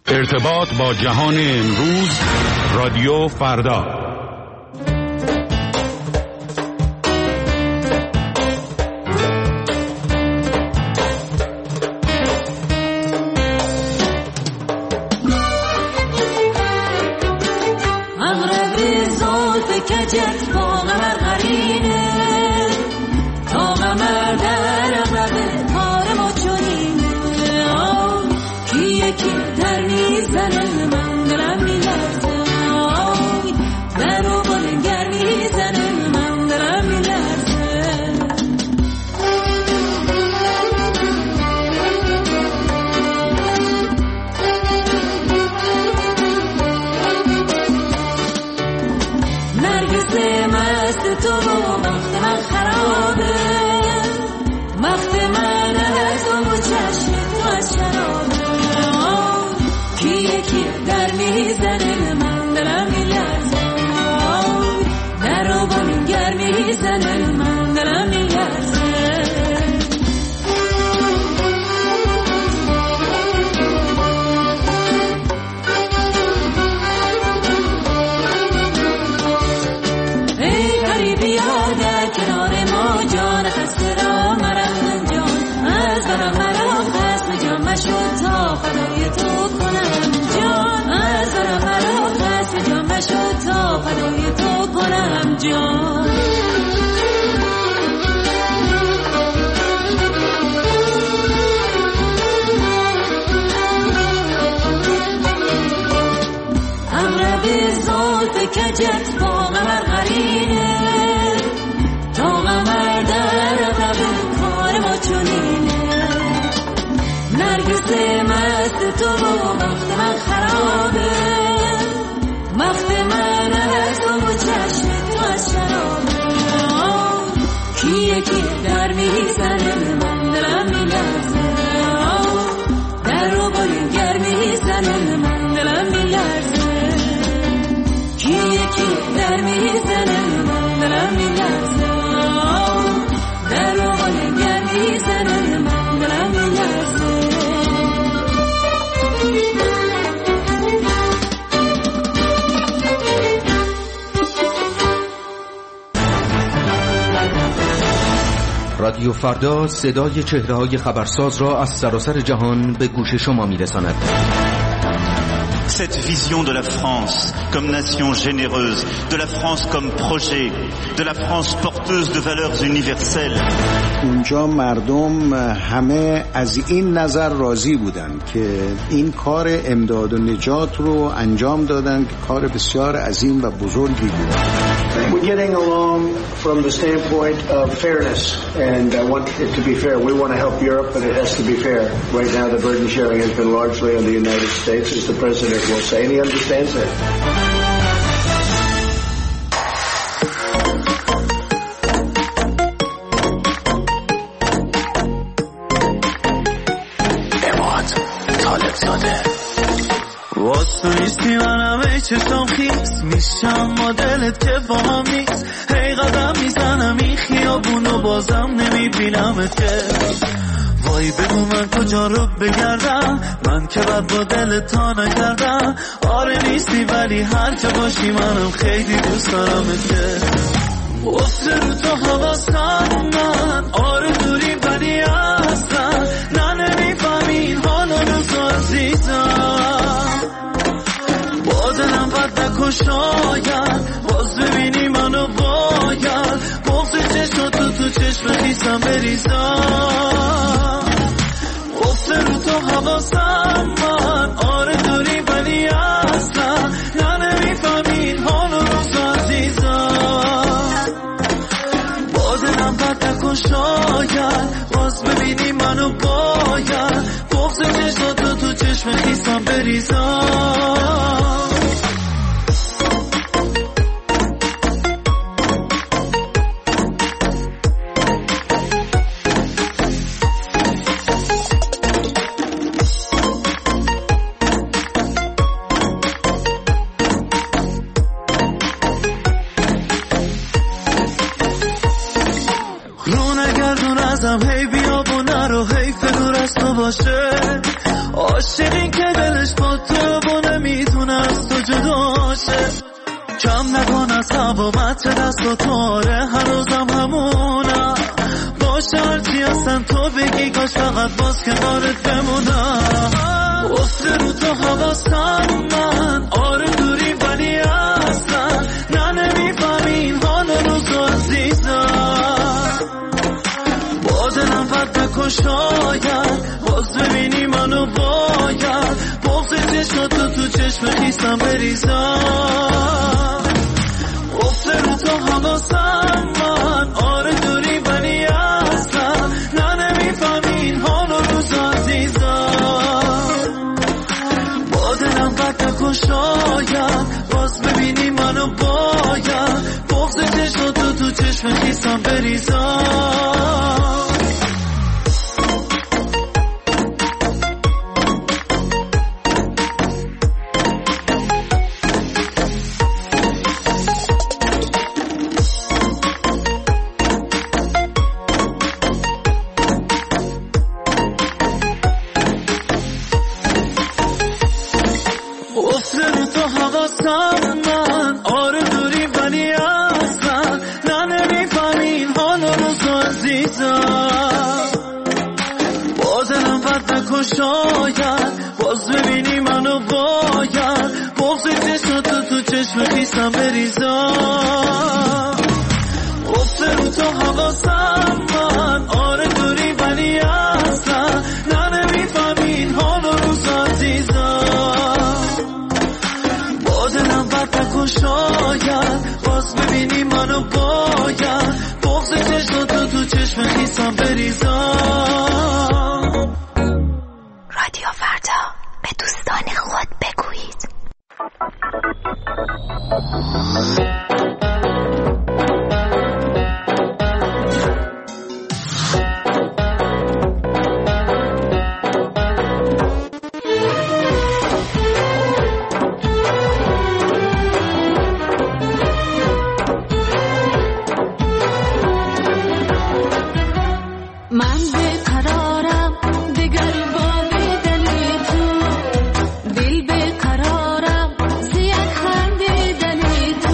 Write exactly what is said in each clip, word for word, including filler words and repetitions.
ارتباط با جهان امروز، رادیو فردا. رادیو فردا صدای چهره‌های خبرساز را از سراسر جهان به گوش شما می‌رساند. Cette vision de la France comme nation généreuse, de la France comme projet, de la France porteuse de valeurs universelles. اونجا مردم همه از این نظر راضی بودند که این کار امداد و نجات رو انجام دادند که کار بسیار عظیم و بزرگی بود. We're getting along from the standpoint of fairness, and I want it to be fair. We want to help Europe, but it has to be fair. Right now the burden sharing has been largely on the United States, as the President will say, and he understands that. واسطویستی منم ای چشم خیس میشم مدلت که با هم نیست هی قدم میزنم این خیابونو بازم نمیبینمت که وای بگو من کجا رو بگردم من که بد با دلت تا نکردم آره نیستی ولی هر جا باشی منم خیلی دوست دارمت که واسه رو تو حواسم من آره دوری ولی اصلا نه نمیفهمی حالا رو عزیزم با دلم قد نکن شاید باز ببینی منو باید بغض چشماتو تو چشم خیسم بریزم گفته رو تو حواسم من آره دوری ولی اصلا نه نمیفهمین حالو روز عزیزم با دلم قد نکن شاید باز ببینی منو باید بغض چشماتو تو چشم خیسم بریزم هی بیابونه رو هی فدور از تو باشه عاشقین که دلش با تو و نمیتونه از تو جداشه. کم نکن از حبابت چه دست و تاره هنوزم همونم باشه هرچی هستن تو بگی کاش فقط باز کنارت بمونم. افته رو تو حواسم من آره دوری ولی اصلا نه نمیفهمین حال روزو عزیزم. با دلم بد نکن شاید باز ببینی منو باید بغض چشماتو تو چشم خیسم بریزم. افته رو تو حواسم من آره دوری ولی اصلا نه نمیفهمین حال روزو عزیزم. با دلم بد نکن شاید باز ببینی منو باید بغض چشماتو تو چشم خیسم بریزم. شاید باز ببینی منو باید بغض چشماتو تو چشم خیسم بریزم. افته رو تو حواسم من آره دوری ولی اصلا نه نمیفهمین حال و روز عزیزم. با دلم بد نکن شاید باز ببینی منو باید بغض چشماتو تو چشم خیسم بریزم. رادیو فردا به دوستان خود بگویید. دل به قرارم زیاد خندیدنی تو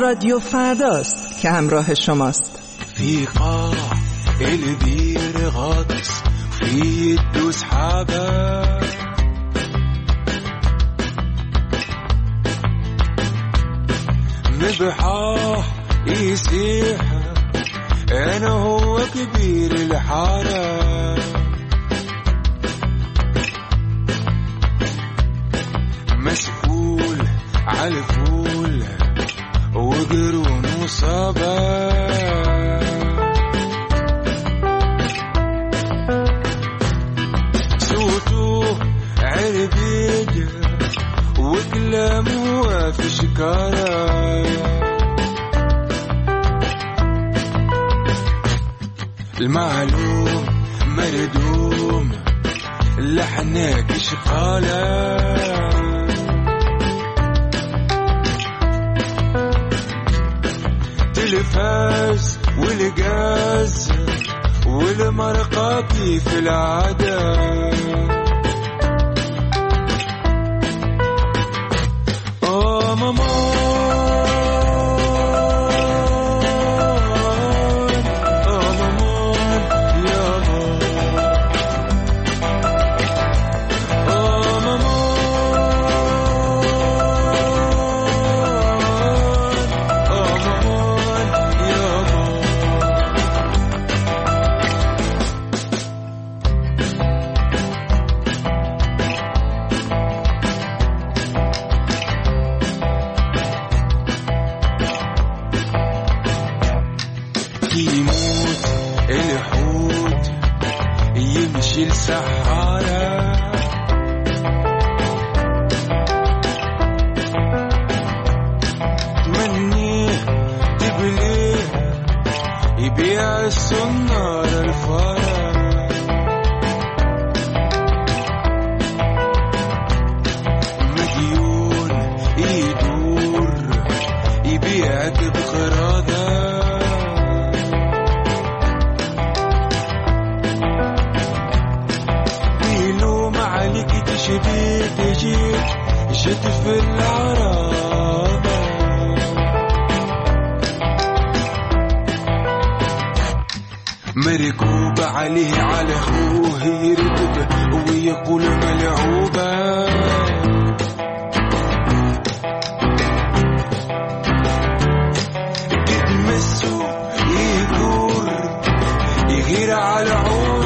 رادیو فرداست که همراه شماست. في قاع البير غاطس في يده سحابة مبحاح يسيح أنا هو كبير الحارة مسؤول عالفول وقرون وصابة صوته عربيد وكلامه في شكارة المعلوم مردوم لحنك شقالة تلفاز والقاز والمرقة كيف العادة آه ماما يموت الحوت يمشي السحارة تمنيه تبليه يبيع السنار الفارة مديون يدور يبيعك بقرادة شبيك تجيك شتف العرابة مركوب عليه على أخوه يركب ويقول ملعوبة تتمسه يدور يغير على عود